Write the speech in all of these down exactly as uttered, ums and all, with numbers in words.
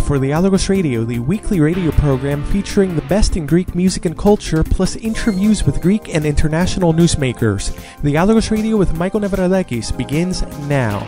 for Dialogos Radio, the weekly radio program featuring the best in Greek music and culture, plus interviews with Greek and international newsmakers. Dialogos Radio with Michael Nevradakis begins now.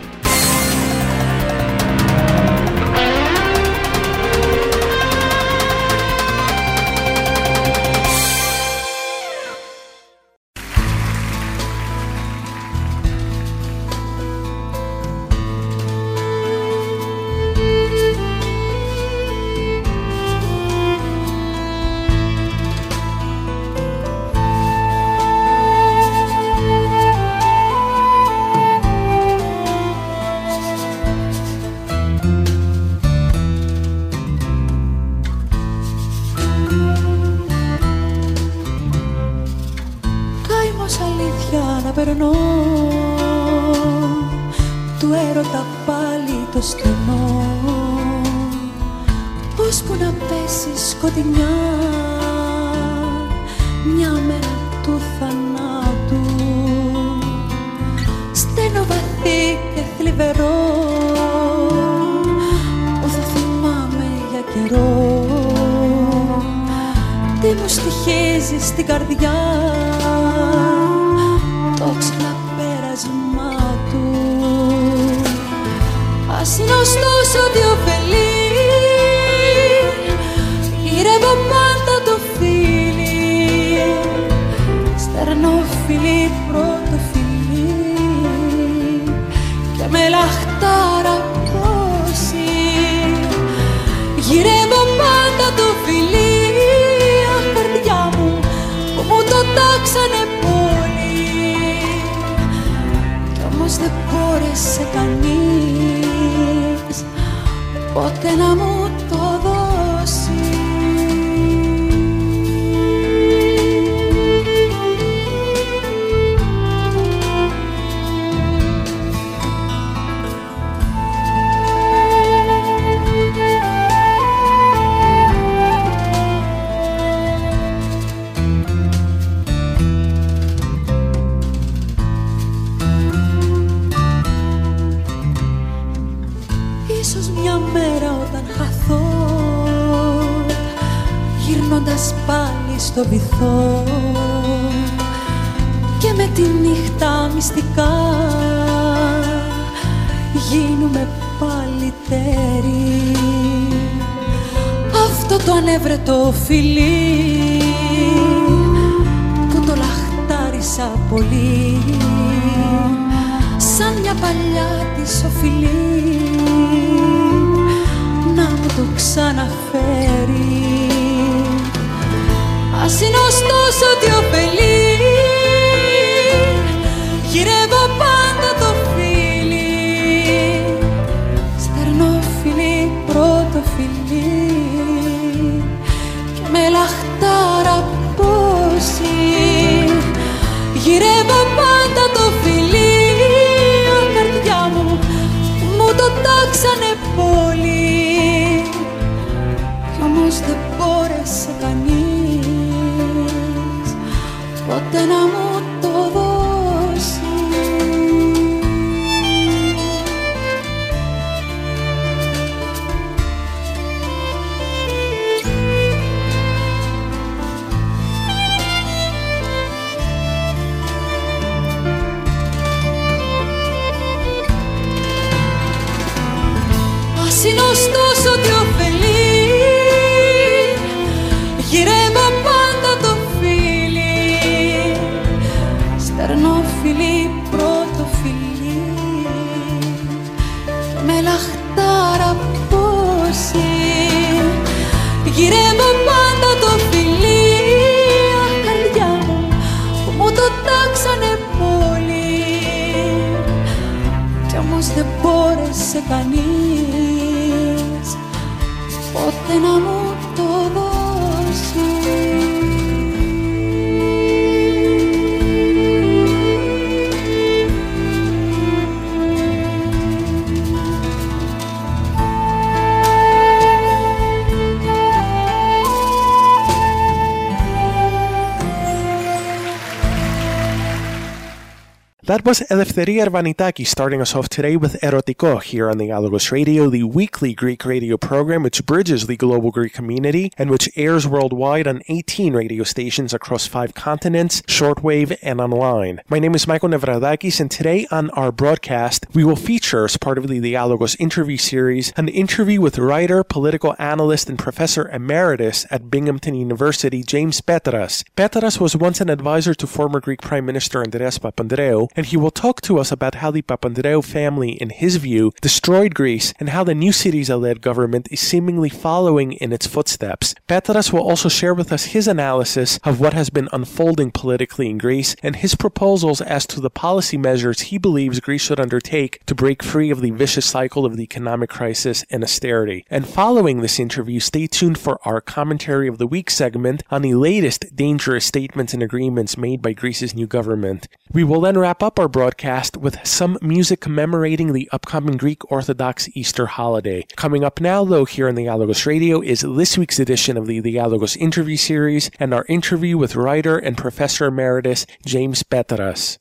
That was Eleftheria Arvanitakis starting us off today with Erotiko here on the Dialogos Radio, the weekly Greek radio program which bridges the global Greek community and which airs worldwide on eighteen radio stations across five continents, shortwave, and online. My name is Michael Nevradakis, and today on our broadcast, we will feature, as part of the Dialogos interview series, an interview with writer, political analyst, and professor emeritus at Binghamton University, James Petras. Petras was once an advisor to former Greek Prime Minister Andreas Papandreou, and he will talk to us about how the Papandreou family, in his view, destroyed Greece and how the new Syriza-led government is seemingly following in its footsteps. Petras will also share with us his analysis of what has been unfolding politically in Greece and his proposals as to the policy measures he believes Greece should undertake to break free of the vicious cycle of the economic crisis and austerity. And following this interview, stay tuned for our Commentary of the Week segment on the latest dangerous statements and agreements made by Greece's new government. We will then wrap up our broadcast with some music commemorating the upcoming Greek Orthodox Easter holiday. Coming up now, though, here on the Dialogos Radio is this week's edition of the Dialogos interview series and our interview with writer and professor emeritus James Petras.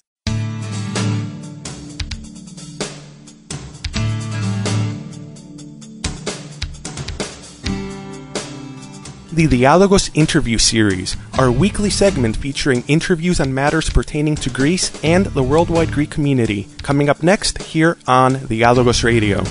The Dialogos interview series, our weekly segment featuring interviews on matters pertaining to Greece and the worldwide Greek community. Coming up next here on Dialogos Radio.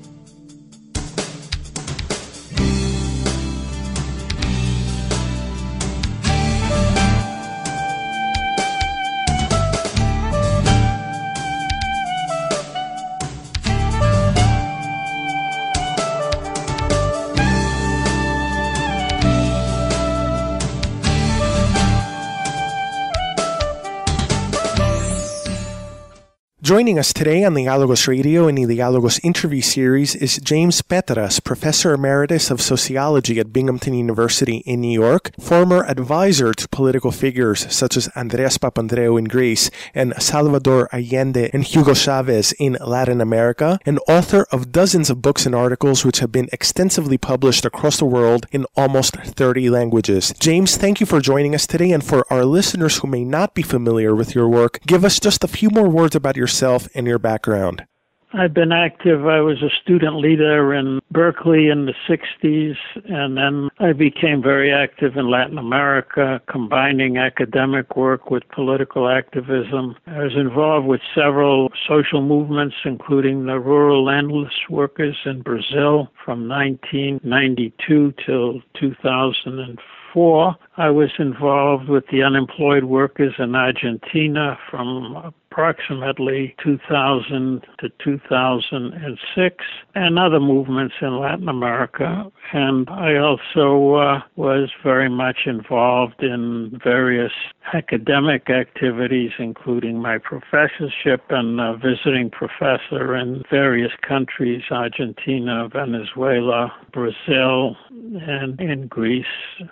Joining us today on the Dialogos Radio in the Dialogos interview series is James Petras, Professor Emeritus of Sociology at Binghamton University in New York, former advisor to political figures such as Andreas Papandreou in Greece and Salvador Allende and Hugo Chavez in Latin America, and author of dozens of books and articles which have been extensively published across the world in almost thirty languages. James, thank you for joining us today, and for our listeners who may not be familiar with your work, give us just a few more words about yourself and your background. I've been active. I was a student leader in Berkeley in the sixties, and then I became very active in Latin America, combining academic work with political activism. I was involved with several social movements, including the rural landless workers in Brazil from nineteen ninety-two till two thousand four. I was involved with the unemployed workers in Argentina from approximately two thousand to two thousand six, and other movements in Latin America. And I also uh, was very much involved in various academic activities, including my professorship and uh, visiting professor in various countries, Argentina, Venezuela, Brazil, and in Greece,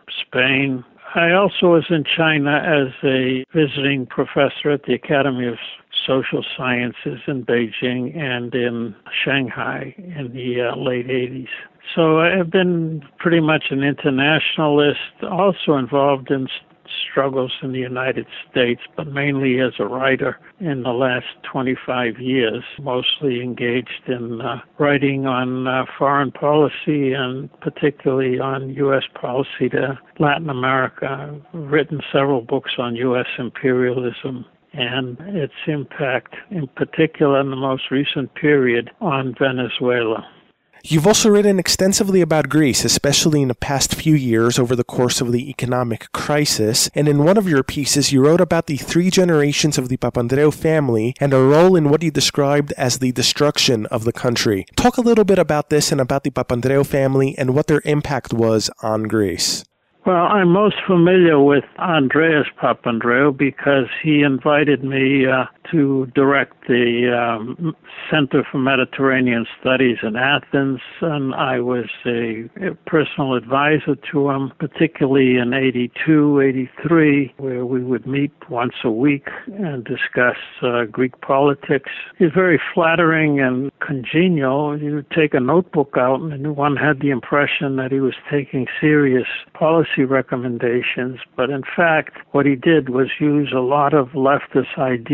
Spain. I also was in China as a visiting professor at the Academy of Social Sciences in Beijing and in Shanghai in the uh, late eighties. So I've been pretty much an internationalist, also involved in struggles in the United States, but mainly as a writer in the last twenty-five years, mostly engaged in uh, writing on uh, foreign policy and particularly on U S policy to Latin America. I've written several books on U S imperialism and its impact, in particular in the most recent period, on Venezuela. You've also written extensively about Greece, especially in the past few years over the course of the economic crisis, and in one of your pieces you wrote about the three generations of the Papandreou family and a role in what you described as the destruction of the country. Talk a little bit about this and about the Papandreou family and what their impact was on Greece. Well, I'm most familiar with Andreas Papandreou because he invited me uh, to direct the um, Center for Mediterranean Studies in Athens, and I was a, a personal advisor to him, particularly in eighty-two, eighty-three, where we would meet once a week and discuss uh, Greek politics. He's very flattering and congenial. You would take a notebook out and one had the impression that he was taking serious policy recommendations, but in fact, what he did was use a lot of leftist ideas to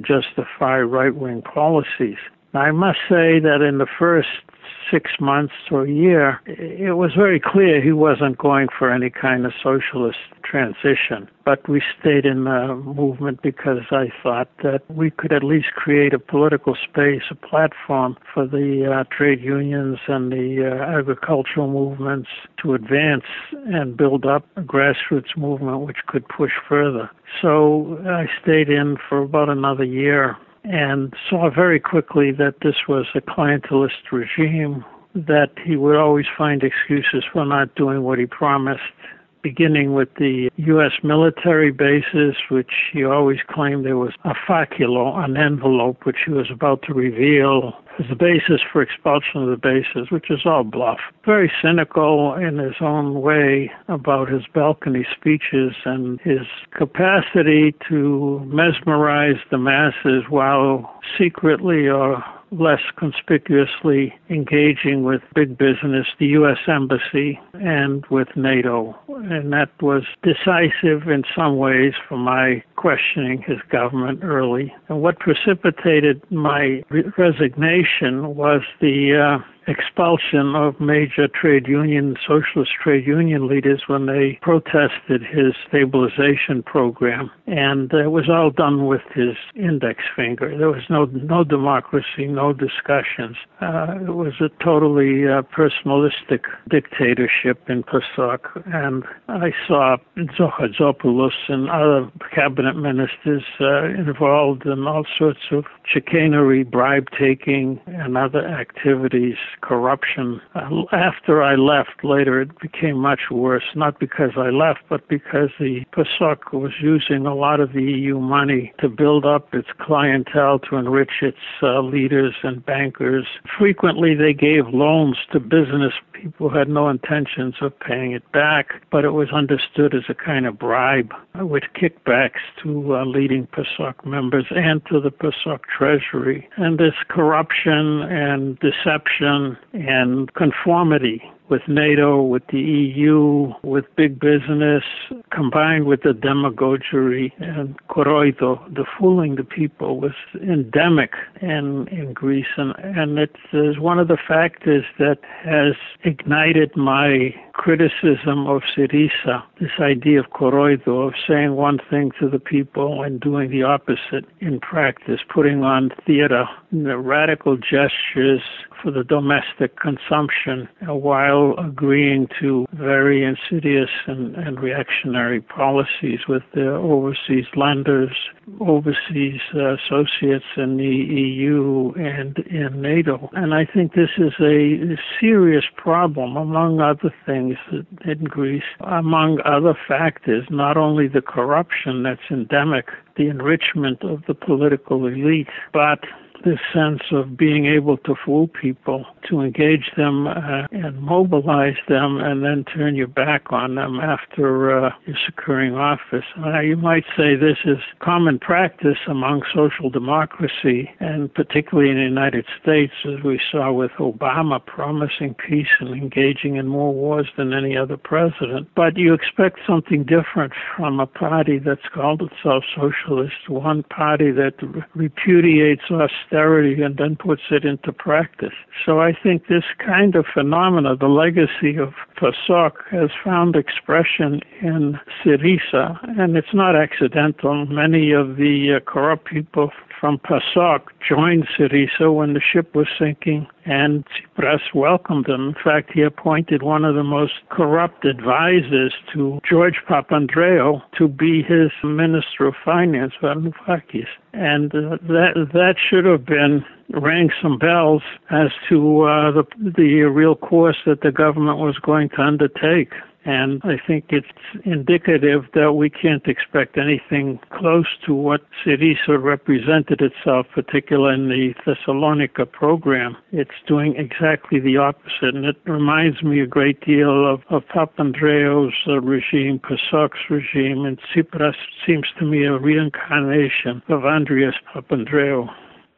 justify right-wing policies. I must say that in the first six months or a year, it was very clear he wasn't going for any kind of socialist transition. But we stayed in the movement because I thought that we could at least create a political space, a platform for the uh, trade unions and the uh, agricultural movements to advance and build up a grassroots movement which could push further. So I stayed in for about another year and saw very quickly that this was a clientelist regime, that he would always find excuses for not doing what he promised, beginning with the U S military bases, which he always claimed there was a faculo, an envelope, which he was about to reveal as the basis for expulsion of the bases, which is all bluff. Very cynical in his own way about his balcony speeches and his capacity to mesmerize the masses while secretly or less conspicuously engaging with big business, the U S Embassy, and with NATO. And that was decisive in some ways for my questioning his government early. And what precipitated my re- resignation was the uh, expulsion of major trade union, socialist trade union leaders when they protested his stabilization program. And it was all done with his index finger. There was no no democracy, no discussions. Uh, it was a totally uh, personalistic dictatorship in PASOK. And I saw Zohatzopoulos and other cabinet ministers uh, involved in all sorts of chicanery, bribe-taking, and other activities, corruption. Uh, after I left later, it became much worse, not because I left, but because the PASOK was using a lot of the E U money to build up its clientele, to enrich its uh, leaders and bankers. Frequently, they gave loans to business people who had no intentions of paying it back, but it was understood as a kind of bribe with kickbacks to uh, leading PASOK members and to the PASOK treasury. And this corruption and deception and conformity with NATO, with the E U, with big business, combined with the demagoguery and koroido, the fooling the people, was endemic in, in Greece. And, and it is one of the factors that has ignited my criticism of Syriza, this idea of koroido, of saying one thing to the people and doing the opposite in practice, putting on theater, you know, radical gestures for the domestic consumption, uh, while agreeing to very insidious and, and reactionary policies with their overseas lenders, overseas uh, associates in the E U and in NATO. And I think this is a serious problem, among other things, in Greece, among other factors, not only the corruption that's endemic, the enrichment of the political elite, but this sense of being able to fool people, to engage them uh, and mobilize them, and then turn your back on them after uh, your securing office. Uh, you might say this is common practice among social democracy, and particularly in the United States, as we saw with Obama promising peace and engaging in more wars than any other president. But you expect something different from a party that's called itself socialist, one party that repudiates austerity and then puts it into practice. So I think this kind of phenomena, the legacy of PASOK, has found expression in Syriza, and it's not accidental. Many of the uh, corrupt people from PASOK joined Syriza when the ship was sinking, and Tsipras welcomed them. In fact, he appointed one of the most corrupt advisors to George Papandreou to be his Minister of Finance, Varoufakis. And uh, that that should have been rang some bells as to uh, the the real course that the government was going to undertake. And I think it's indicative that we can't expect anything close to what Syriza represented itself, particularly in the Thessalonica program. It's doing exactly the opposite, and it reminds me a great deal of, of Papandreou's uh, regime, PASOK's regime, and Tsipras seems to me a reincarnation of Andreas Papandreou.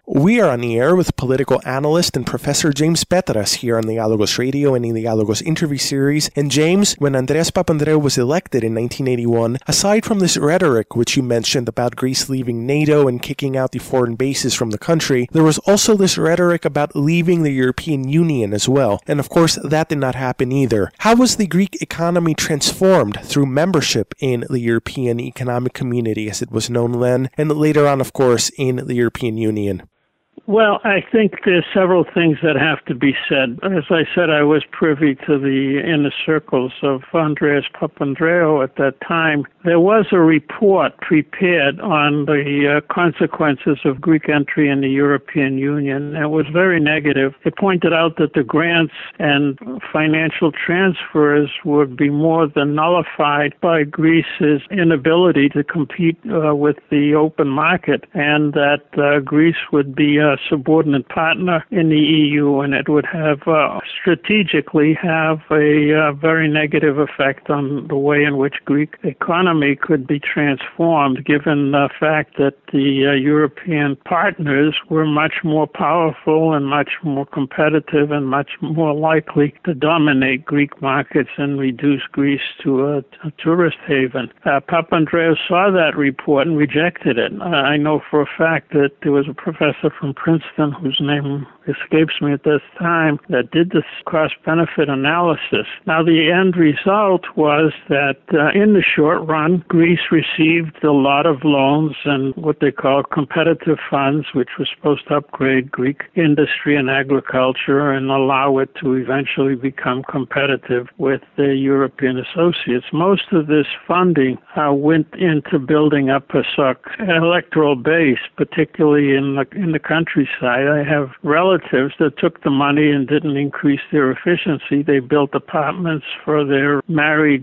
We are on the air with political analyst and Professor James Petras here on Dialogos Radio and in the Dialogos interview series. And James, when Andreas Papandreou was elected in nineteen eighty-one, aside from this rhetoric which you mentioned about Greece leaving NATO and kicking out the foreign bases from the country, there was also this rhetoric about leaving the European Union as well. And of course, that did not happen either. How was the Greek economy transformed through membership in the European Economic Community, as it was known then, and later on, of course, in the European Union? Well, I think there's several things that have to be said. As I said, I was privy to the inner circles of Andreas Papandreou at that time. There was a report prepared on the uh, consequences of Greek entry in the European Union. It was very negative. It pointed out that the grants and financial transfers would be more than nullified by Greece's inability to compete uh, with the open market, and that uh, Greece would be a subordinate partner in the E U, and it would have uh, strategically have a uh, very negative effect on the way in which Greek economy could be transformed, given the fact that the uh, European partners were much more powerful and much more competitive and much more likely to dominate Greek markets and reduce Greece to a, a tourist haven. Uh, Papandreou saw that report and rejected it. Uh, I know for a fact that there was a professor from Princeton, whose name escapes me at this time, that did this cost-benefit analysis. Now, the end result was that uh, in the short run, Greece received a lot of loans and what they call competitive funds, which was supposed to upgrade Greek industry and agriculture and allow it to eventually become competitive with the European associates. Most of this funding uh, went into building up PASOK's electoral base, particularly in the, in the countryside. I have relatives that took the money and didn't increase their efficiency. They built apartments for their married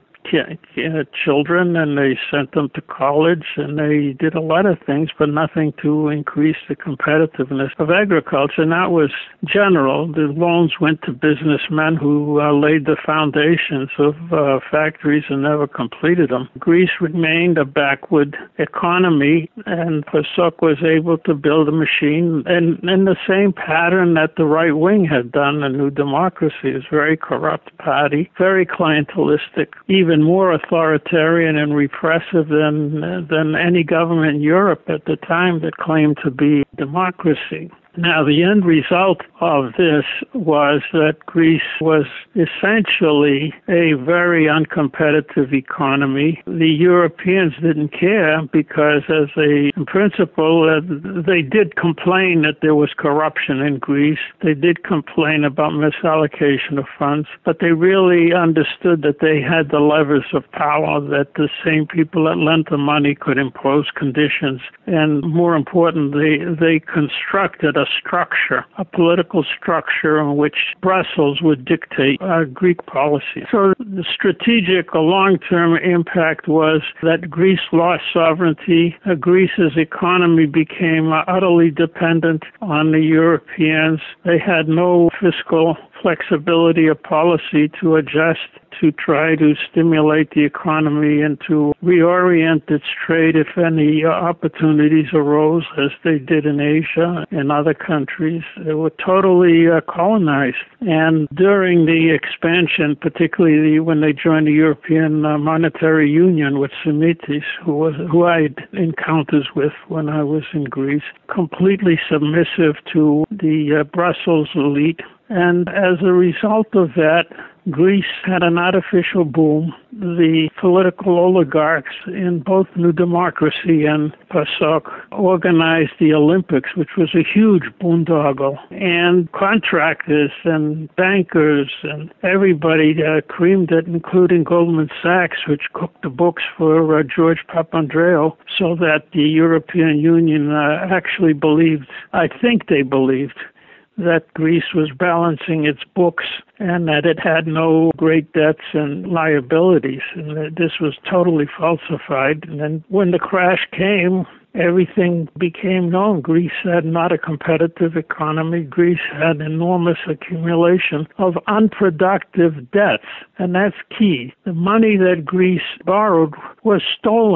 children, and they sent them to college, and they did a lot of things, but nothing to increase the competitiveness of agriculture. And that was general. The loans went to businessmen who uh, laid the foundations of uh, factories and never completed them. Greece remained a backward economy, and PASOK was able to build a machine in, in the same pattern that the right wing had done, the New Democracy. It was a very corrupt party, very clientelistic, even more authoritarian and repressive than than any government in Europe at the time that claimed to be democracy. Now, the end result of this was that Greece was essentially a very uncompetitive economy. The Europeans didn't care because, as a in principle, uh, they did complain that there was corruption in Greece. They did complain about misallocation of funds, but they really understood that they had the levers of power, that the same people that lent the money could impose conditions, and more importantly, they constructed a structure, a political structure in which Brussels would dictate uh, Greek policy. So the strategic, a long-term impact was that Greece lost sovereignty. Uh, Greece's economy became uh, utterly dependent on the Europeans. They had no fiscal flexibility of policy to adjust to try to stimulate the economy and to reorient its trade if any uh, opportunities arose, as they did in Asia and other countries. They were totally uh, colonized. And during the expansion, particularly when they joined the European uh, Monetary Union with Simitis, who was who I had encounters with when I was in Greece, completely submissive to the uh, Brussels elite. And as a result of that, Greece had an artificial boom. The political oligarchs in both New Democracy and PASOK organized the Olympics, which was a huge boondoggle. And contractors and bankers and everybody uh, creamed it, including Goldman Sachs, which cooked the books for uh, George Papandreou, so that the European Union uh, actually believed, I think they believed, that Greece was balancing its books and that it had no great debts and liabilities, and that this was totally falsified. And then when the crash came, everything became known. Greece had not a competitive economy. Greece had enormous accumulation of unproductive debts, and that's key. The money that Greece borrowed was stolen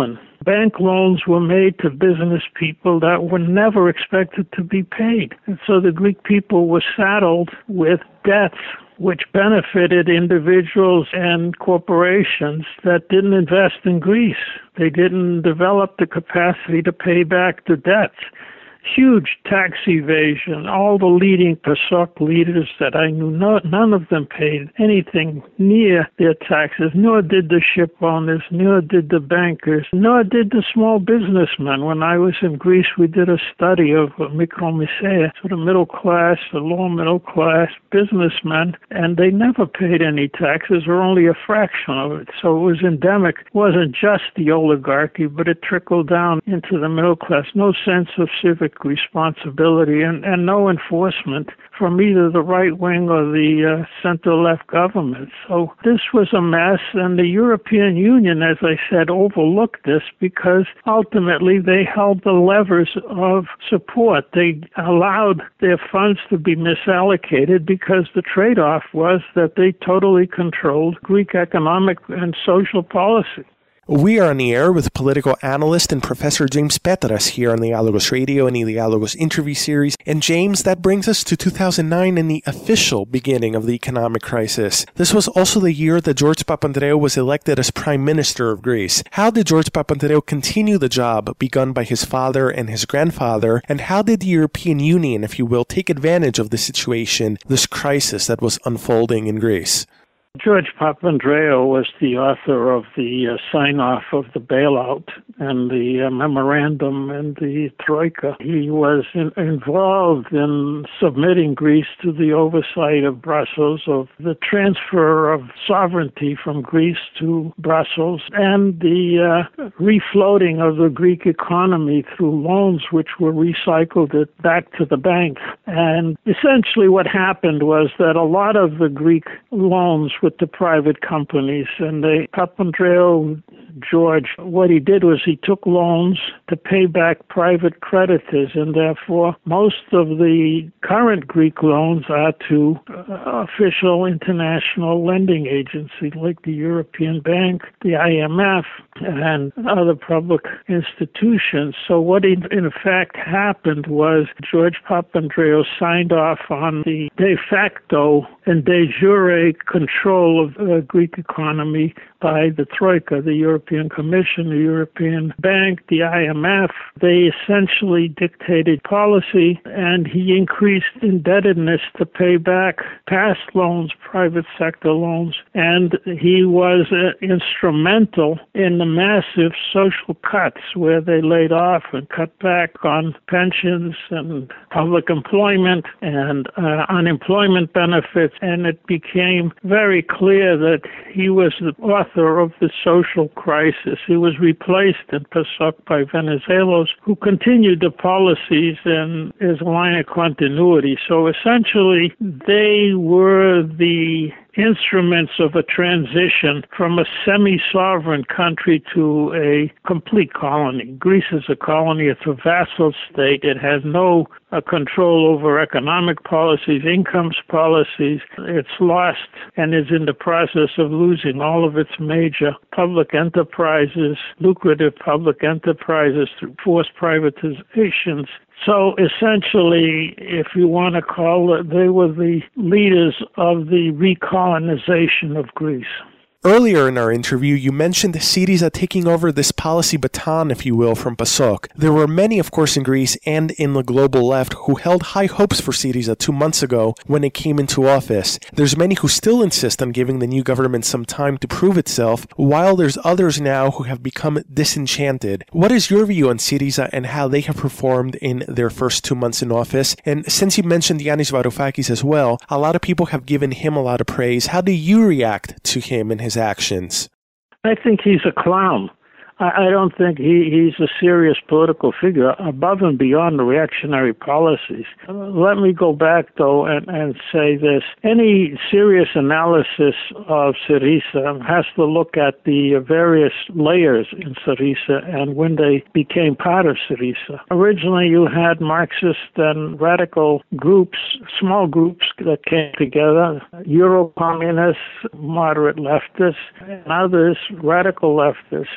bank loans were made to business people that were never expected to be paid. And so the Greek people were saddled with debts which benefited individuals and corporations that didn't invest in Greece. They didn't develop the capacity to pay back the debts. Huge tax evasion. All the leading PASOK leaders that I knew, no, none of them paid anything near their taxes, nor did the ship owners, nor did the bankers, nor did the small businessmen. When I was in Greece, we did a study of mikromisea, sort of middle class, the lower middle class businessmen, and they never paid any taxes, or only a fraction of it. So it was endemic. It wasn't just the oligarchy, but it trickled down into the middle class. No sense of civic responsibility and, and no enforcement from either the right wing or the uh, center-left government. So this was a mess, and the European Union, as I said, overlooked this because ultimately they held the levers of support. They allowed their funds to be misallocated because the trade-off was that they totally controlled Greek economic and social policy. We are on the air with political analyst and Professor James Petras here on the Dialogos Radio and the Dialogos interview series. And James, that brings us to two thousand nine and the official beginning of the economic crisis. This was also the year that George Papandreou was elected as Prime Minister of Greece. How did George Papandreou continue the job begun by his father and his grandfather? And how did the European Union, if you will, take advantage of the situation, this crisis that was unfolding in Greece? George Papandreou was the author of the uh, sign-off of the bailout and the uh, memorandum and the Troika. He was in, involved in submitting Greece to the oversight of Brussels, of the transfer of sovereignty from Greece to Brussels, and the uh, refloating of the Greek economy through loans which were recycled it back to the banks. And essentially what happened was that a lot of the Greek loans with the private companies, and they, Papandreou, George, what he did was he took loans to pay back private creditors, and therefore most of the current Greek loans are to uh, official international lending agencies like the European Bank, the I M F, and other public institutions. So what in, in fact happened was George Papandreou signed off on the de facto and de jure control of the Greek economy by the Troika, the European Commission, the European Bank, the I M F. They essentially dictated policy, and he increased indebtedness to pay back past loans, private sector loans, and he was uh, instrumental in the massive social cuts where they laid off and cut back on pensions and public employment and uh, unemployment benefits, and it became very clear that he was the author of the social crisis. He was replaced in PASOK by Venizelos, who continued the policies in his line of continuity. So essentially, they were the instruments of a transition from a semi-sovereign country to a complete colony. Greece is a colony. It's a vassal state. It has no uh, control over economic policies, incomes policies. It's lost and is in the process of losing all of its major public enterprises, lucrative public enterprises through forced privatizations. So essentially, if you want to call it, they were the leaders of the recolonization of Greece. Earlier in our interview, you mentioned Syriza taking over this policy baton, if you will, from PASOK. There were many, of course, in Greece and in the global left who held high hopes for Syriza two months ago when it came into office. There's many who still insist on giving the new government some time to prove itself, while there's others now who have become disenchanted. What is your view on Syriza and how they have performed in their first two months in office? And since you mentioned Yanis Varoufakis as well, a lot of people have given him a lot of praise. How do you react to him and his actions? I think he's a clown. I don't think he, he's a serious political figure above and beyond the reactionary policies. Let me go back, though, and, and say this. Any serious analysis of Syriza has to look at the various layers in Syriza and when they became part of Syriza. Originally, you had Marxist and radical groups, small groups that came together, Euro-communists, moderate leftists, and others, radical leftists. Some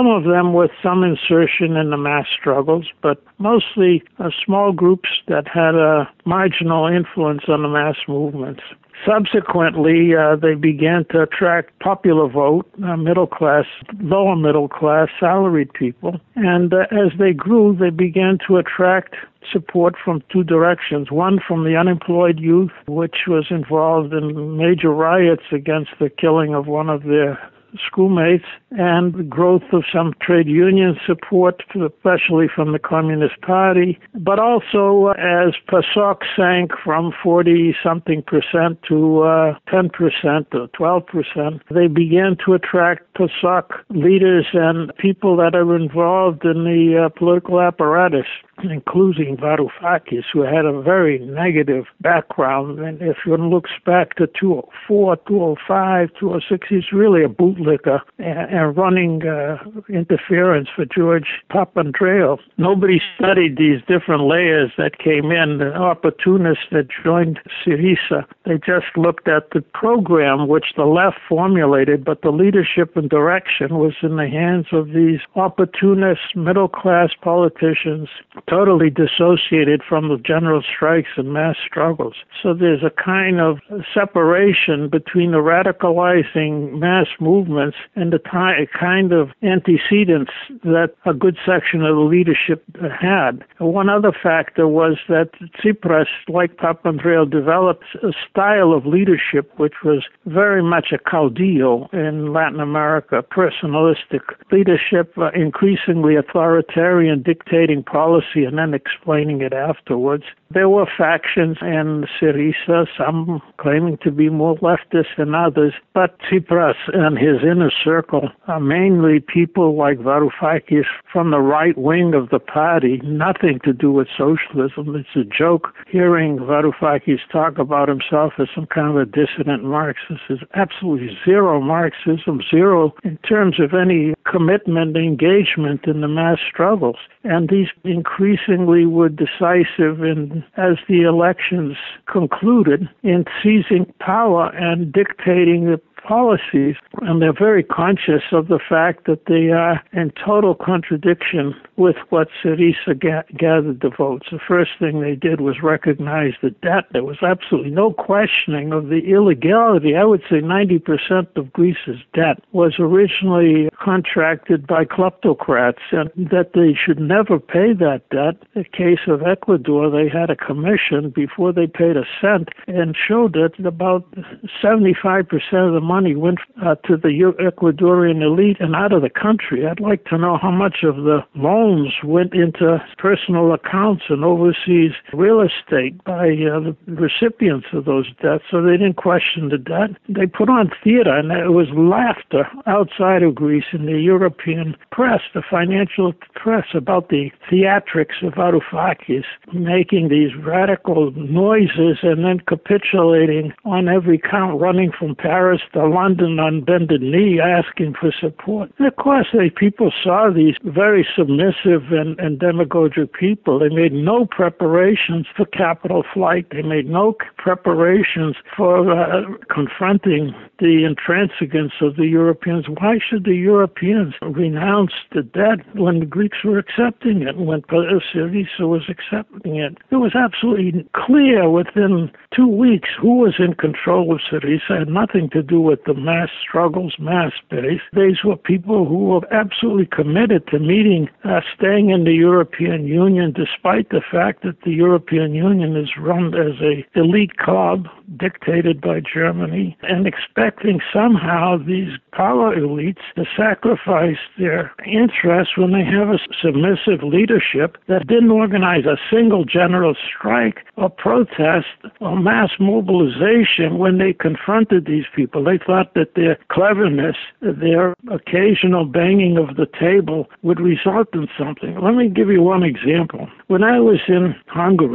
some of them with some insertion in the mass struggles, but mostly uh, small groups that had a marginal influence on the mass movements. Subsequently, uh, they began to attract popular vote, uh, middle class, lower middle class, salaried people. And uh, as they grew, they began to attract support from two directions. One from the unemployed youth, which was involved in major riots against the killing of one of their schoolmates, and the growth of some trade union support, especially from the Communist Party, but also uh, as PASOK sank from forty-something percent to uh, ten percent or twelve percent, they began to attract PASOK leaders and people that are involved in the uh, political apparatus, including Varoufakis, who had a very negative background. And if one looks back to two oh four, two oh five, two oh six, he's really a bootlicker and, and running uh, interference for George Papandreou. Nobody studied these different layers that came in, the opportunists that joined Syriza. They just looked at the program which the left formulated, but the leadership and direction was in the hands of these opportunist middle-class politicians, totally dissociated from the general strikes and mass struggles. So there's a kind of separation between the radicalizing mass movements and the ty- kind of antecedents that a good section of the leadership had. One other factor was that Tsipras, like Papandreou, developed a style of leadership which was very much a caudillo in Latin America, personalistic leadership, uh, increasingly authoritarian, dictating policy and then explaining it afterwards. There were factions in Syriza, some claiming to be more leftist than others, but Tsipras and his inner circle are mainly people like Varoufakis from the right wing of the party, nothing to do with socialism. It's a joke hearing Varoufakis talk about himself as some kind of a dissident Marxist. There's absolutely zero Marxism, zero in terms of any commitment, engagement in the mass struggles. And these increasingly were decisive in, as the elections concluded, in seizing power and dictating the policies, and they're very conscious of the fact that they are in total contradiction with what Syriza ga- gathered the votes. The first thing they did was recognize the debt. There was absolutely no questioning of the illegality. I would say ninety percent of Greece's debt was originally contracted by kleptocrats, and that they should never pay that debt. In the case of Ecuador, they had a commission before they paid a cent and showed that about seventy-five percent of the money money went uh, to the Ecuadorian elite and out of the country. I'd like to know how much of the loans went into personal accounts and overseas real estate by uh, the recipients of those debts, so they didn't question the debt. They put on theater, and it was laughter outside of Greece in the European press, the financial press, about the theatrics of Varoufakis, making these radical noises and then capitulating on every count, running from Paris to London on bended knee, asking for support. And of course, they, people saw these very submissive and, and demagogic people. They made no preparations for capital flight. They made no preparations for uh, confronting the intransigence of the Europeans. Why should the Europeans renounce the debt when the Greeks were accepting it, when Syriza was accepting it? It was absolutely clear within two weeks who was in control of Syriza. It had nothing to do with the mass struggles, mass base. These were people who were absolutely committed to meeting, uh, staying in the European Union, despite the fact that the European Union is run as a elite club dictated by Germany, and expecting somehow these power elites to sacrifice their interests when they have a submissive leadership that didn't organize a single general strike or protest or mass mobilization when they confronted these people. They thought that their cleverness, their occasional banging of the table would result in something. Let me give you one example. When I was in Hungary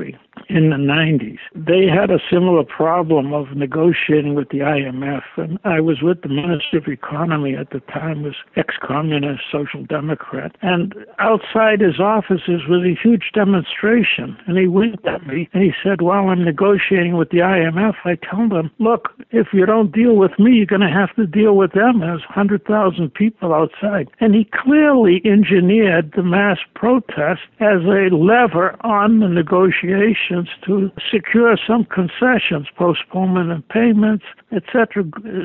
in the nineties. They had a similar problem of negotiating with the I M F, and I was with the Minister of Economy at the time, was ex-communist, social democrat, and outside his offices was a huge demonstration, and he winked at me, and he said, while I'm negotiating with the I M F, I told him, look, if you don't deal with me, you're going to have to deal with them. There's one hundred thousand people outside. And he clearly engineered the mass protest as a lever on the negotiations to secure some concessions, postponement of payments, et cetera.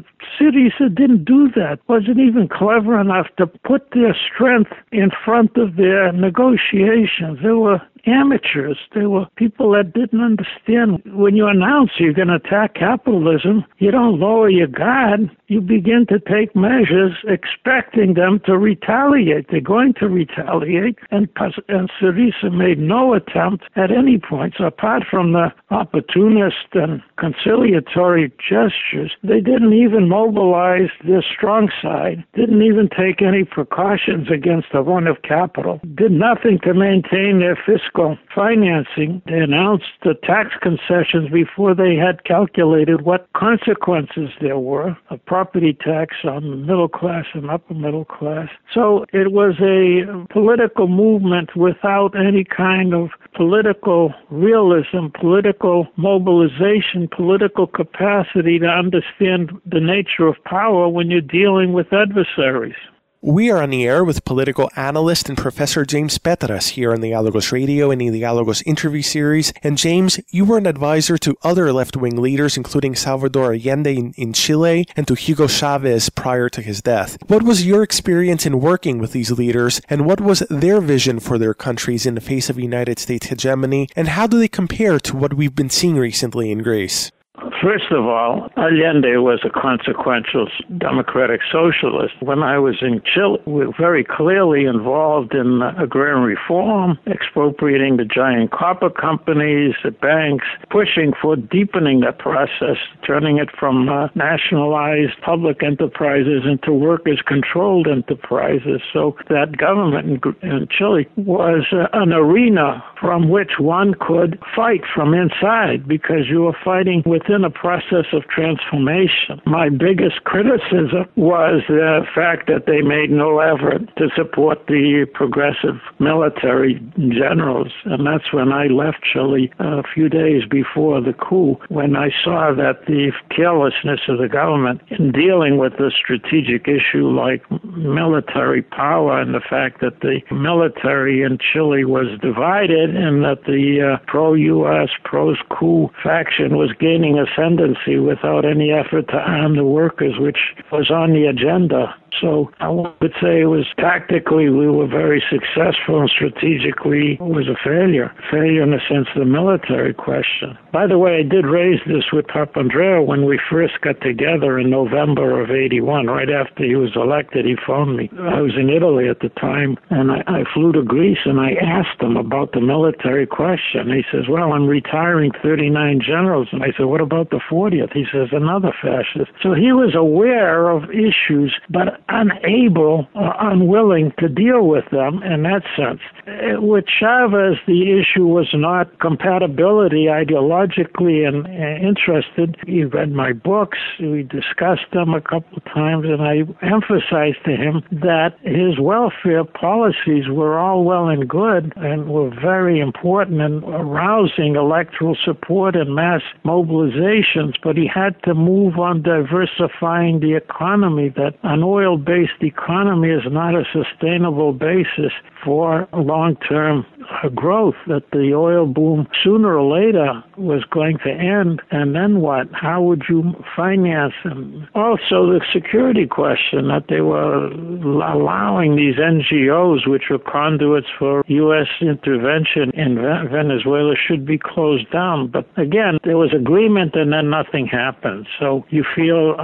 Syriza didn't do that, wasn't even clever enough to put their strength in front of their negotiations. They were amateurs. They were people that didn't understand. When you announce you're going to attack capitalism, you don't lower your guard. You begin to take measures expecting them to retaliate. They're going to retaliate, and, and Syriza made no attempt at any point. So apart from the opportunist and conciliatory gestures, they didn't even mobilize their strong side, didn't even take any precautions against the run of capital, did nothing to maintain their fiscal financing. They announced the tax concessions before they had calculated what consequences there were, a property tax on the middle class and upper middle class. So it was a political movement without any kind of political realism, political mobilization, political capacity to understand the nature of power when you're dealing with adversaries. We are on the air with political analyst and Professor James Petras here on the Dialogos Radio and the Dialogos interview series. And James, you were an advisor to other left-wing leaders, including Salvador Allende in, in Chile and to Hugo Chavez prior to his death. What was your experience in working with these leaders, and what was their vision for their countries in the face of United States hegemony, and how do they compare to what we've been seeing recently in Greece? First of all, Allende was a consequential democratic socialist. When I was in Chile, we were very clearly involved in agrarian reform, expropriating the giant copper companies, the banks, pushing for deepening that process, turning it from uh, nationalized public enterprises into workers-controlled enterprises. So that government in, in Chile was uh, an arena from which one could fight from inside, because you were fighting within a process of transformation. My biggest criticism was the fact that they made no effort to support the progressive military generals, and that's when I left Chile a few days before the coup, when I saw that the carelessness of the government in dealing with a strategic issue like military power, and the fact that the military in Chile was divided and that the uh, pro-U S, pro-coup faction was gaining ascendancy without any effort to arm the workers, which was on the agenda. So I would say it was tactically we were very successful, and strategically it was a failure. Failure in the sense of the military question. By the way, I did raise this with Papandreou when we first got together in November of eighty-one. Right after he was elected, he phoned me. I was in Italy at the time, and I, I flew to Greece, and I asked him about the military question. He says, well, I'm retiring thirty-nine generals. And I said, what about the fortieth? He says, another fascist. So he was aware of issues, but unable or unwilling to deal with them in that sense. With Chavez, the issue was not compatibility ideologically and uh, interested. He read my books, we discussed them a couple of times, and I emphasized to him that his welfare policies were all well and good and were very important in arousing electoral support and mass mobilizations, but he had to move on diversifying the economy, that an oil-based economy is not a sustainable basis for long-term growth, that the oil boom sooner or later was going to end, and then what? How would you finance them? Also, the security question, that they were allowing these N G Os, which were conduits for U S intervention in Venezuela, should be closed down. But again, there was agreement and then nothing happened. So you feel a bit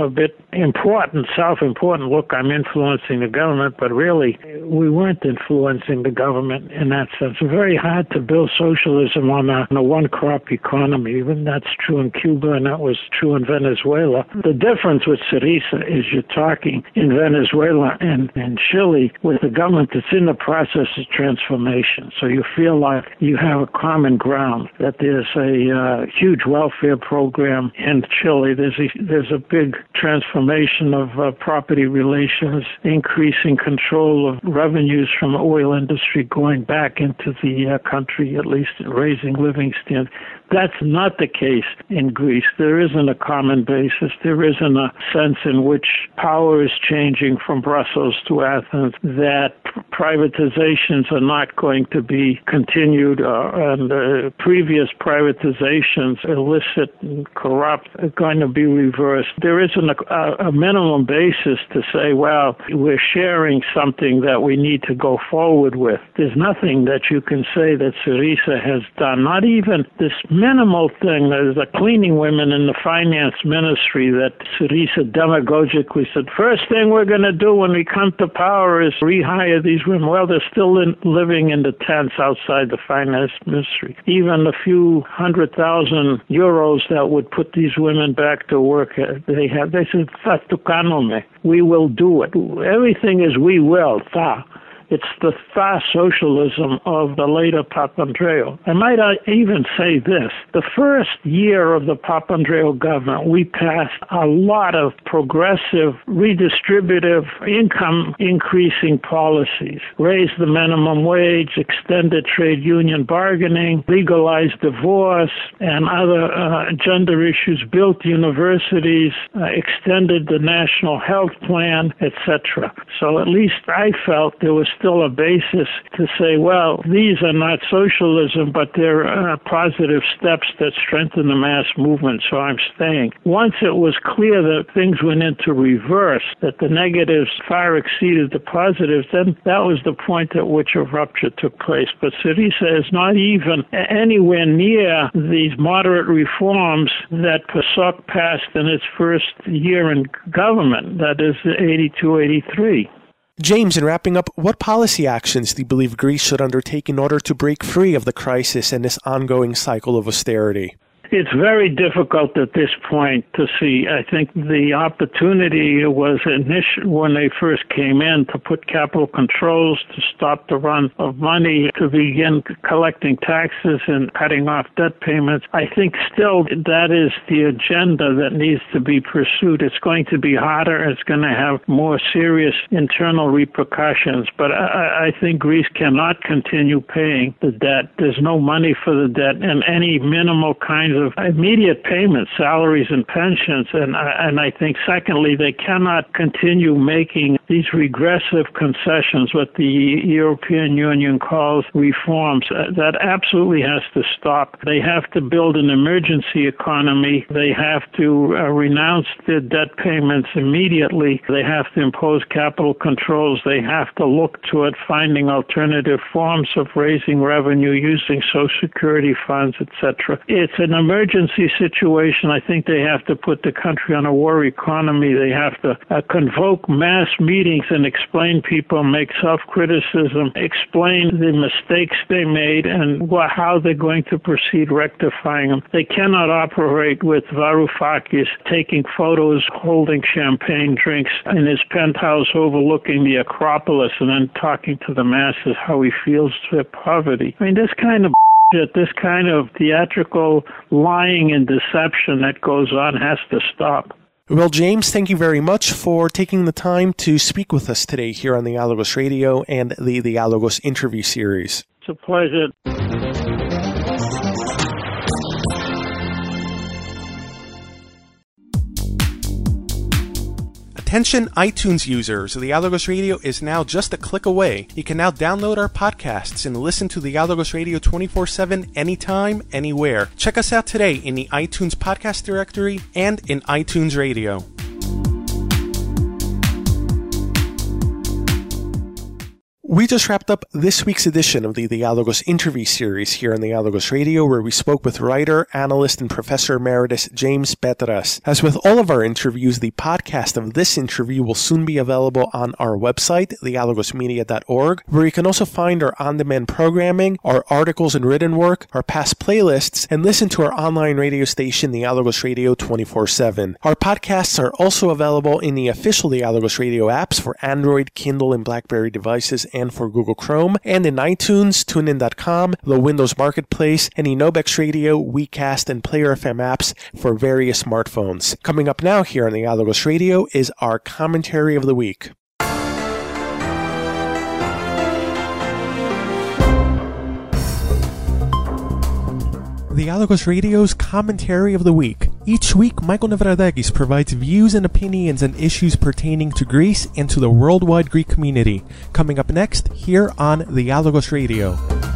important, self-important, look, I'm influencing the government, but really we weren't influencing the government in that sense. It's very hard to build socialism on a, on a one-crop economy. Even that's true in Cuba, and that was true in Venezuela. The difference with Syriza is you're talking in Venezuela and, and Chile with a government that's in the process of transformation. So you feel like you have a common ground, that there's a uh, huge welfare program in Chile. There's a, there's a big transformation of uh, property relations, increasing control of revenues from the oil industry going back into the uh, country, at least raising living standards. That's not the case in Greece. There isn't a common basis. There isn't a sense in which power is changing from Brussels to Athens, that privatizations are not going to be continued, uh, and uh, previous privatizations, illicit and corrupt, are going to be reversed. There isn't a, a minimum basis to say, well, we're sharing something that we need to go forward with. There's nothing that you can say that Syriza has done, not even this minimal thing. There's a cleaning women in the finance ministry that Syriza demagogically said, first thing we're going to do when we come to power is rehire these women. Well, they're still in, living in the tents outside the finance ministry. Even a few hundred thousand euros that would put these women back to work, they have, they said, we will do it. Everything is we will, ta. It's the fast socialism of the later Papandreou. I might even say this. The first year of the Papandreou government, we passed a lot of progressive, redistributive, income-increasing policies. Raised the minimum wage, extended trade union bargaining, legalized divorce, and other uh, gender issues, built universities, uh, extended the national health plan, et cetera. So at least I felt there was still a basis to say, well, these are not socialism, but they're uh, positive steps that strengthen the mass movement, so I'm staying. Once it was clear that things went into reverse, that the negatives far exceeded the positives, then that was the point at which a rupture took place. But Syriza is not even anywhere near these moderate reforms that PASOK passed in its first year in government, that is eighty-two eighty-three. James, in wrapping up, what policy actions do you believe Greece should undertake in order to break free of the crisis and this ongoing cycle of austerity? It's very difficult at this point to see. I think the opportunity was initial when they first came in to put capital controls, to stop the run of money, to begin collecting taxes and cutting off debt payments. I think still that is the agenda that needs to be pursued. It's going to be harder. It's going to have more serious internal repercussions. But I, I think Greece cannot continue paying the debt. There's no money for the debt, and any minimal kinds of immediate payments, salaries and pensions, and and I think secondly, they cannot continue making these regressive concessions, what the European Union calls reforms. That absolutely has to stop. They have to build an emergency economy. They have to uh, renounce their debt payments immediately. They have to impose capital controls. They have to look toward finding alternative forms of raising revenue using Social Security funds, et cetera. It's an emergency situation. I think they have to put the country on a war economy. They have to uh, convoke mass meetings and explain people, make self-criticism, explain the mistakes they made and wh- how they're going to proceed rectifying them. They cannot operate with Varoufakis taking photos, holding champagne drinks in his penthouse overlooking the Acropolis and then talking to the masses how he feels their poverty. I mean, this kind of this kind of theatrical lying and deception that goes on has to stop. Well, James, thank you very much for taking the time to speak with us today here on the Dialogos Radio and the Dialogos interview series. It's a pleasure. Attention iTunes users, the Dialogos Radio is now just a click away. You can now download our podcasts and listen to the Dialogos Radio twenty-four seven anytime, anywhere. Check us out today in the iTunes podcast directory and in iTunes Radio. We just wrapped up this week's edition of the Dialogos interview series here on Dialogos Radio, where we spoke with writer, analyst, and Professor Emeritus James Petras. As with all of our interviews, the podcast of this interview will soon be available on our website, dialogos media dot org, where you can also find our on-demand programming, our articles and written work, our past playlists, and listen to our online radio station, Dialogos Radio twenty-four seven. Our podcasts are also available in the official Dialogos Radio apps for Android, Kindle, and BlackBerry devices, and for Google Chrome, and in iTunes, TuneIn dot com, the Windows Marketplace, and Inobex Radio, WeCast, and Player F M apps for various smartphones. Coming up now here on Dialogos Radio is our commentary of the week. Dialogos Radio's Commentary of the Week. Each week, Michael Nevradakis provides views and opinions on issues pertaining to Greece and to the worldwide Greek community. Coming up next, here on Dialogos Radio.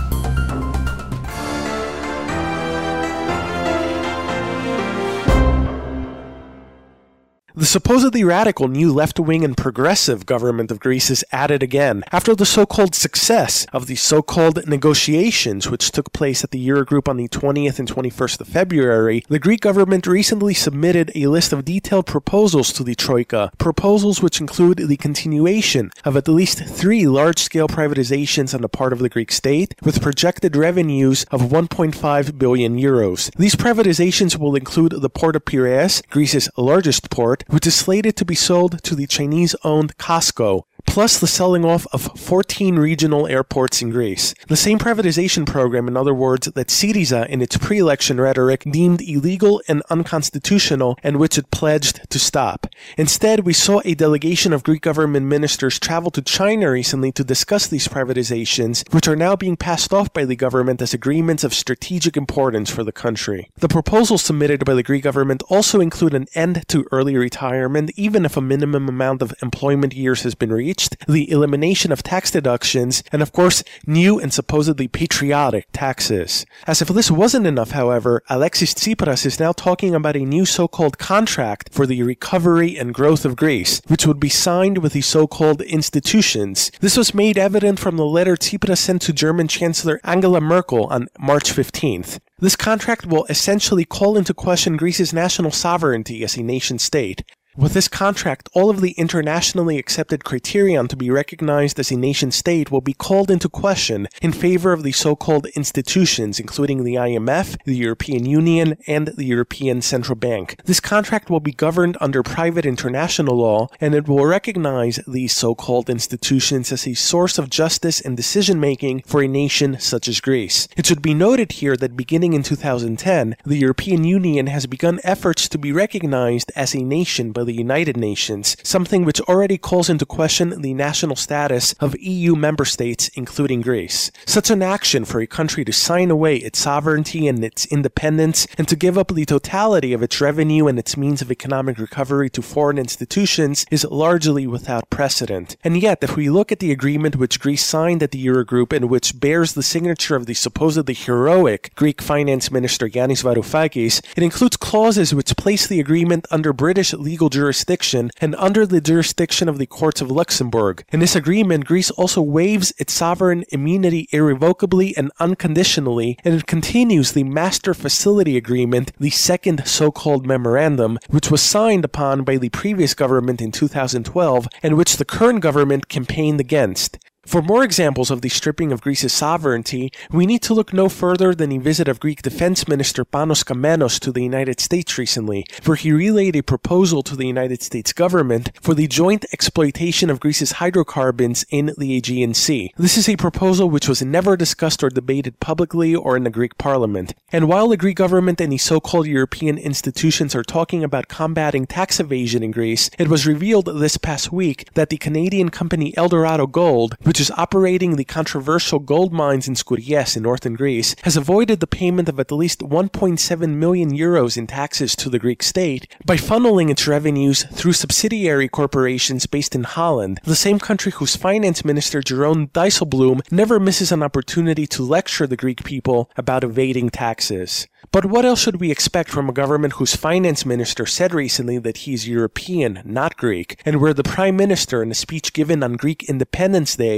The supposedly radical new left-wing and progressive government of Greece is at it again. After the so-called success of the so-called negotiations which took place at the Eurogroup on the twentieth and twenty-first of February, the Greek government recently submitted a list of detailed proposals to the Troika, proposals which include the continuation of at least three large-scale privatizations on the part of the Greek state, with projected revenues of one point five billion euros. These privatizations will include the Port of Piraeus, Greece's largest port, which is slated to be sold to the Chinese-owned COSCO, plus the selling off of fourteen regional airports in Greece. The same privatization program, in other words, that Syriza in its pre-election rhetoric deemed illegal and unconstitutional and which it pledged to stop. Instead, we saw a delegation of Greek government ministers travel to China recently to discuss these privatizations, which are now being passed off by the government as agreements of strategic importance for the country. The proposals submitted by the Greek government also include an end to early retirement, even if a minimum amount of employment years has been reached, the elimination of tax deductions, and of course, new and supposedly patriotic taxes. As if this wasn't enough, however, Alexis Tsipras is now talking about a new so-called contract for the recovery and growth of Greece, which would be signed with the so-called institutions. This was made evident from the letter Tsipras sent to German Chancellor Angela Merkel on March fifteenth. This contract will essentially call into question Greece's national sovereignty as a nation-state. With this contract, all of the internationally accepted criterion to be recognized as a nation-state will be called into question in favor of the so-called institutions, including the I M F, the European Union, and the European Central Bank. This contract will be governed under private international law, and it will recognize these so-called institutions as a source of justice and decision-making for a nation such as Greece. It should be noted here that beginning in two thousand ten, the European Union has begun efforts to be recognized as a nation by the United Nations, something which already calls into question the national status of E U member states, including Greece. Such an action for a country to sign away its sovereignty and its independence, and to give up the totality of its revenue and its means of economic recovery to foreign institutions, is largely without precedent. And yet, if we look at the agreement which Greece signed at the Eurogroup and which bears the signature of the supposedly heroic Greek Finance Minister Yanis Varoufakis, it includes clauses which place the agreement under British legal jurisdiction and under the jurisdiction of the courts of Luxembourg. In this agreement, Greece also waives its sovereign immunity irrevocably and unconditionally, and it continues the Master Facility Agreement, the second so-called memorandum, which was signed upon by the previous government in two thousand twelve and which the current government campaigned against. For more examples of the stripping of Greece's sovereignty, we need to look no further than a visit of Greek Defense Minister Panos Kamenos to the United States recently, where he relayed a proposal to the United States government for the joint exploitation of Greece's hydrocarbons in the Aegean Sea. This is a proposal which was never discussed or debated publicly or in the Greek parliament. And while the Greek government and the so-called European institutions are talking about combating tax evasion in Greece, it was revealed this past week that the Canadian company Eldorado Gold, which is operating the controversial gold mines in Skouries in northern Greece, has avoided the payment of at least one point seven million euros in taxes to the Greek state by funneling its revenues through subsidiary corporations based in Holland, the same country whose finance minister Jeroen Dijsselbloem never misses an opportunity to lecture the Greek people about evading taxes. But what else should we expect from a government whose finance minister said recently that he is European, not Greek, and where the Prime Minister, in a speech given on Greek Independence Day,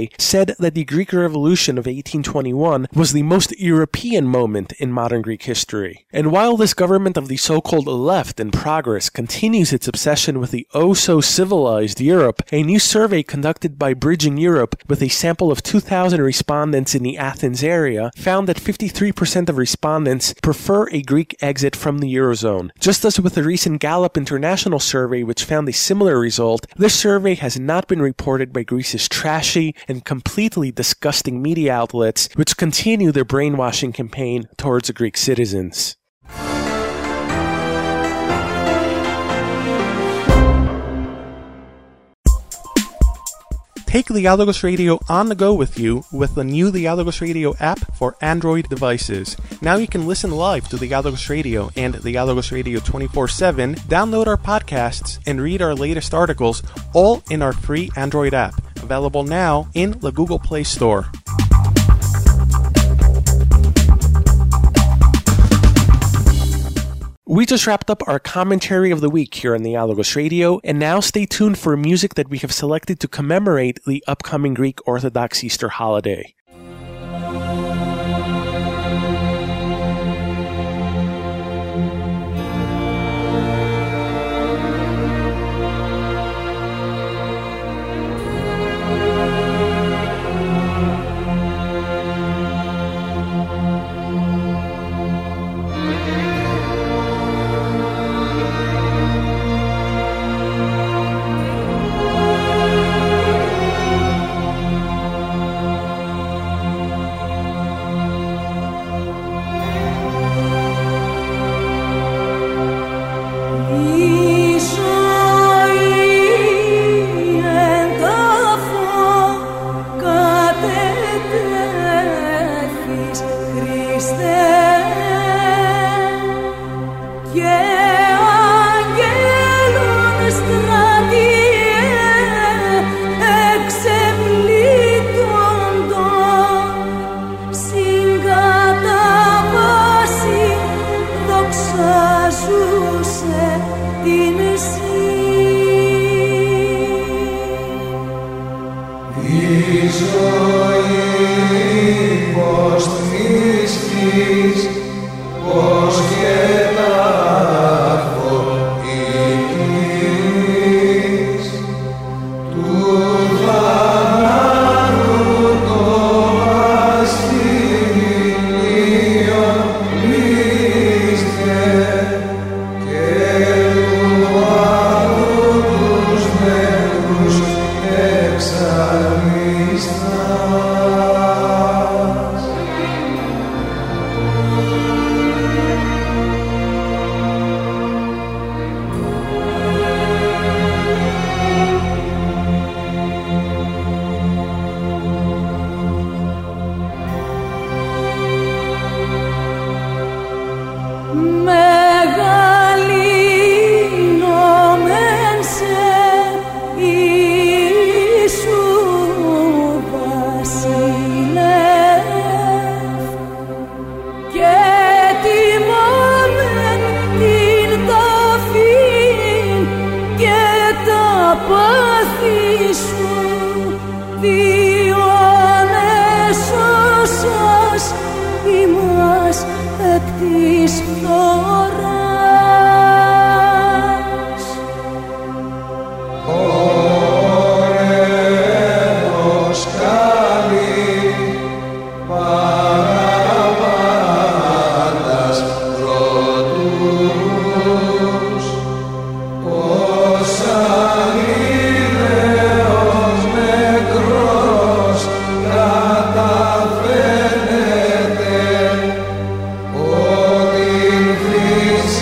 Holiday, said that the Greek Revolution of eighteen twenty-one was the most European moment in modern Greek history. And while this government of the so-called left and progress continues its obsession with the oh-so-civilized Europe, a new survey conducted by Bridging Europe with a sample of two thousand respondents in the Athens area found that fifty-three percent of respondents prefer a Greek exit from the Eurozone. Just as with the recent Gallup International survey, which found a similar result, this survey has not been reported by Greece's trashy and completely disgusting media outlets, which continue their brainwashing campaign towards Greek citizens. Take Dialogos Radio on the go with you with the new Dialogos Radio app for Android devices. Now you can listen live to Dialogos Radio and Dialogos Radio twenty-four seven, download our podcasts, and read our latest articles, all in our free Android app, available now in the Google Play Store. We just wrapped up our commentary of the week here on Dialogos Radio, and now stay tuned for music that we have selected to commemorate the upcoming Greek Orthodox Easter holiday. Please.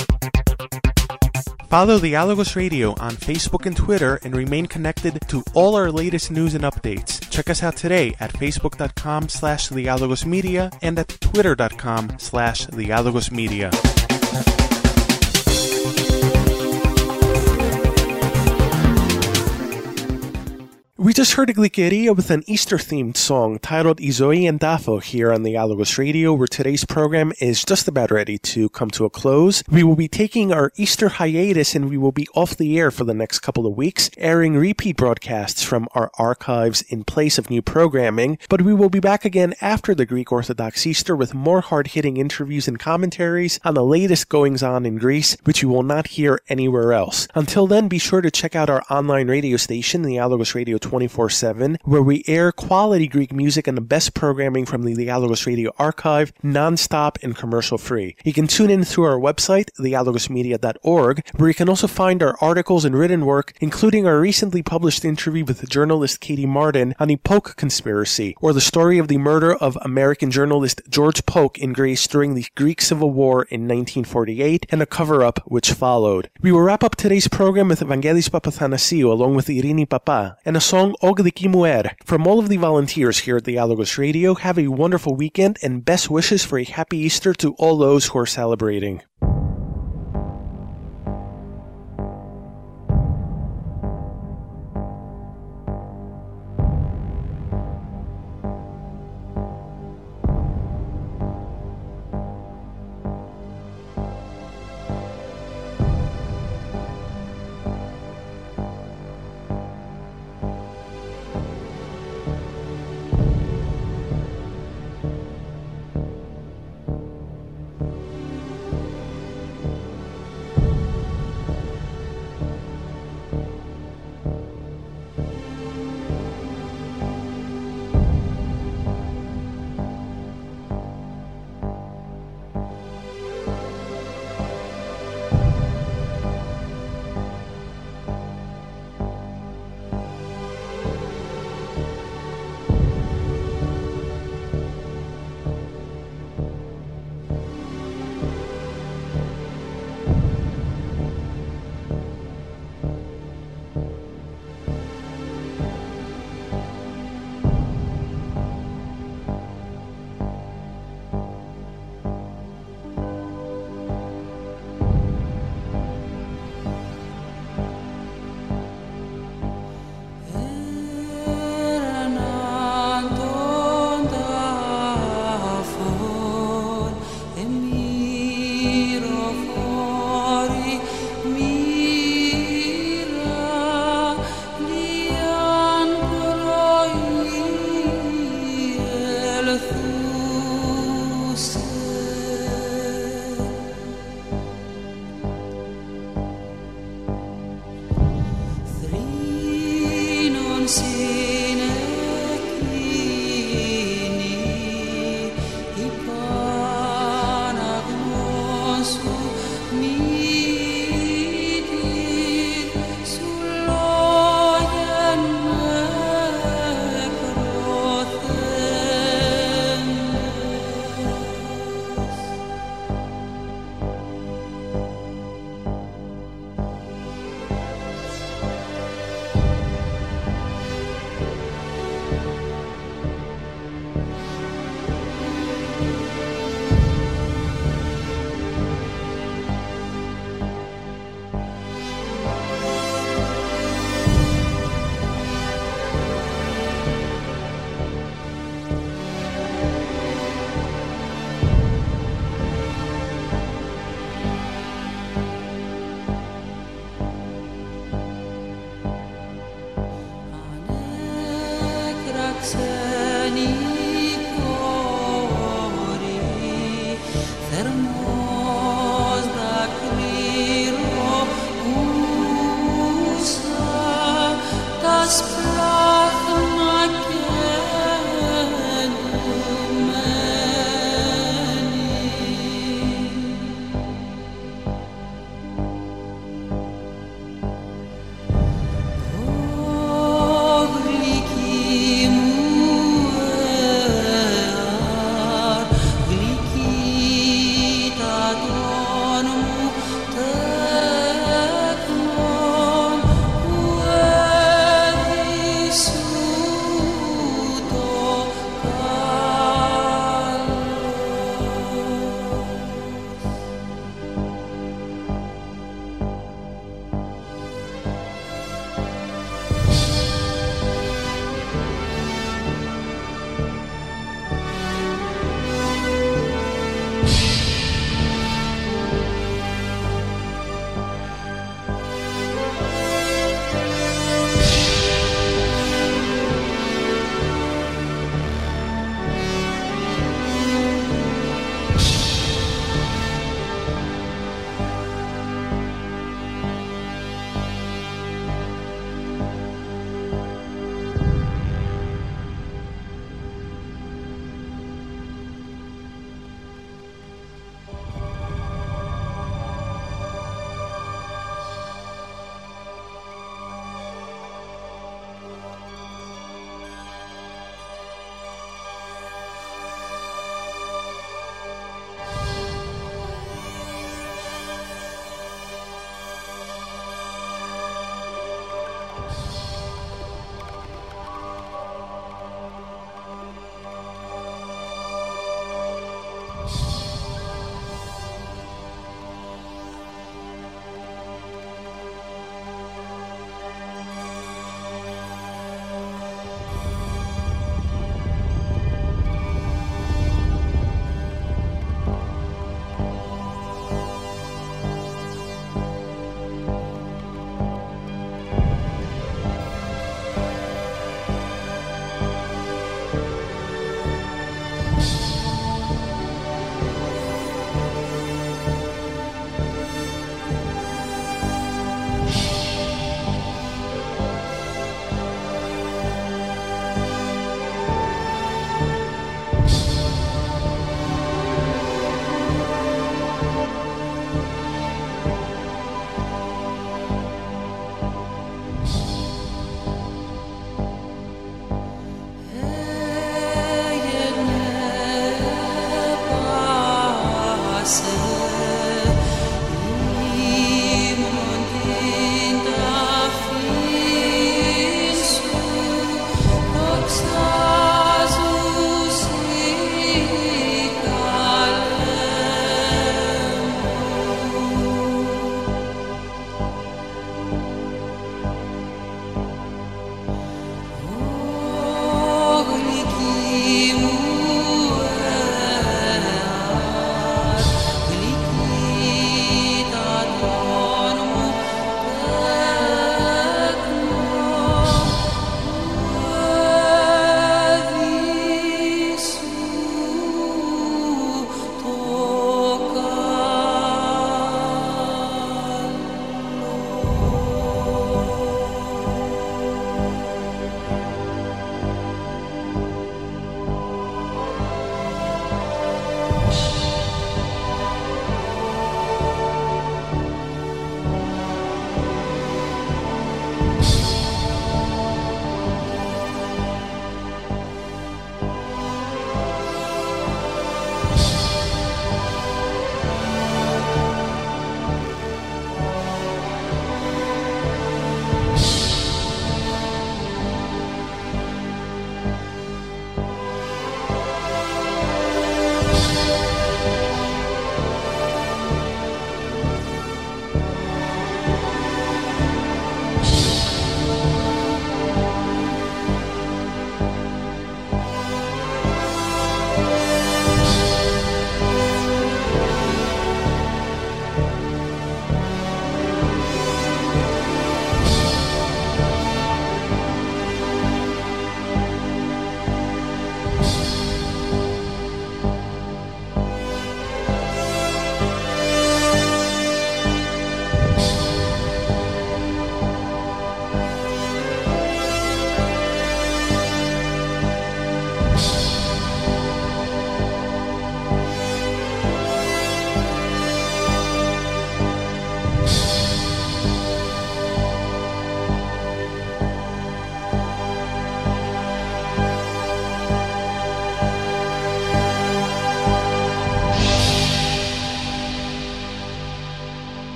Follow Dialogos Radio on Facebook and Twitter and remain connected to all our latest news and updates. Check us out today at facebook.com slash dialogosmedia and at twitter.com slash dialogosmedia. We just heard a Gliqueria with an Easter-themed song titled Izoi and Dafo here on the Dialogos Radio, where today's program is just about ready to come to a close. We will be taking our Easter hiatus and we will be off the air for the next couple of weeks, airing repeat broadcasts from our archives in place of new programming, but we will be back again after the Greek Orthodox Easter with more hard-hitting interviews and commentaries on the latest goings-on in Greece, which you will not hear anywhere else. Until then, be sure to check out our online radio station, the Dialogos Radio twenty-four seven, where we air quality Greek music and the best programming from the Dialogos Radio archive, non-stop and commercial-free. You can tune in through our website, dialogosmedia dot org, where you can also find our articles and written work, including our recently published interview with journalist Katie Martin on the Polk conspiracy, or the story of the murder of American journalist George Polk in Greece during the Greek Civil War in nineteen forty-eight, and a cover-up which followed. We will wrap up today's program with Evangelis Papathanasiou along with Irini Papa, and a song Og Diki Mou Er. From all of the volunteers here at the Dialogos Radio, have a wonderful weekend and best wishes for a happy Easter to all those who are celebrating.